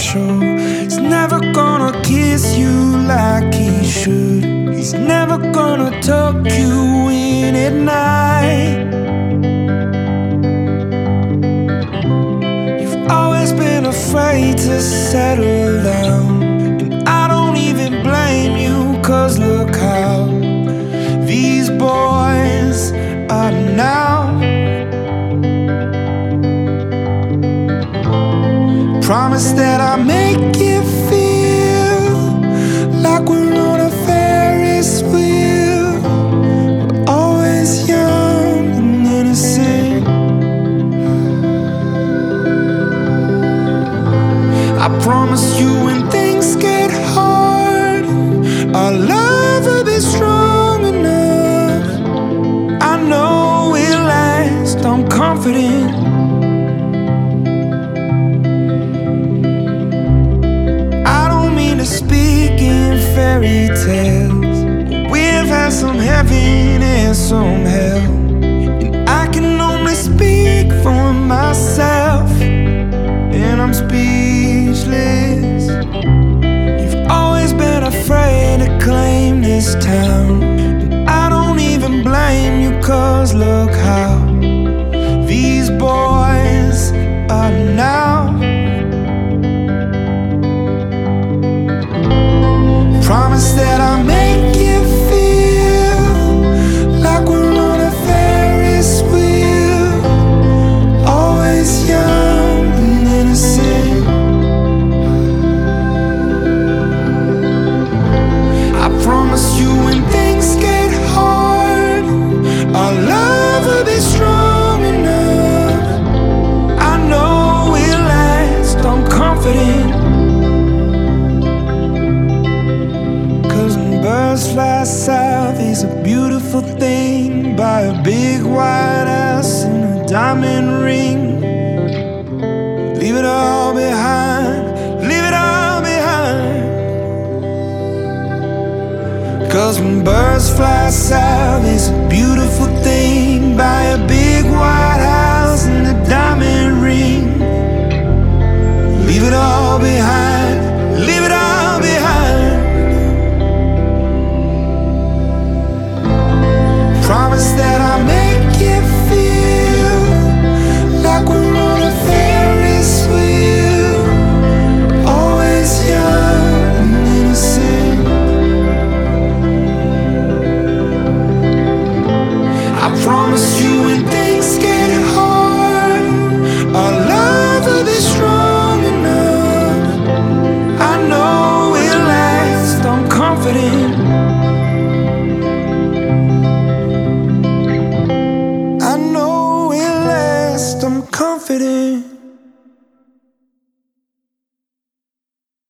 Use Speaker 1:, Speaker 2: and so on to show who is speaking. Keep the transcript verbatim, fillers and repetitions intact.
Speaker 1: special. He's never gonna kiss you like he should. He's never gonna tuck you in at night. You've always been afraid to settle down, and I don't even blame you, 'cause look how these boys are now. Promise that I'll make it feel like we're on a Ferris wheel. We're always young and innocent. I promise you when things get hard, our love will be strong enough. I know it'll last, I'm confident. Speak in fairy tales, we've had some heaven and some hell, and I can only speak for myself, and I'm speechless. You've always been afraid to claim this town, and I don't even blame you, 'cause look how these boys are now. Promise that I'll make it feel like we're on a Ferris wheel. Always young and innocent. I promise you when things get hard, our love will be strong enough. I know it'll last, I'm confident. Birds fly south is a beautiful thing, by a big white house and a diamond ring. Leave it all behind, leave it all behind. 'Cause when birds fly south is a beautiful thing, by a big white house and a diamond ring. Leave it all behind, leave it all behind. Promise that I'll make it feel like we're on a Ferris wheel. Always young and innocent. I promise you when things get hard, our love will be strong enough. I know it'll last, I'm confident. I'm confident.